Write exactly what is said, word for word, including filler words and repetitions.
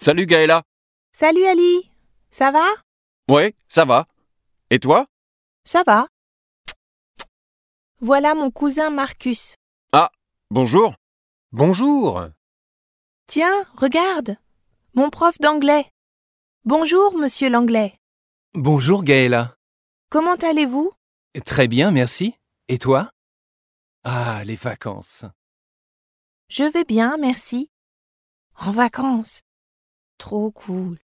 Salut Gaëla. Salut Ali, ça va? Ouais, ça va. Et toi? Ça va. Voilà mon cousin Marcus. Ah, bonjour. Bonjour. Tiens, regarde, mon prof d'anglais. Bonjour, monsieur l'anglais. Bonjour Gaëla. Comment allez-vous? Très bien, merci. Et toi? Ah, les vacances. Je vais bien, merci. En vacances. Trop cool.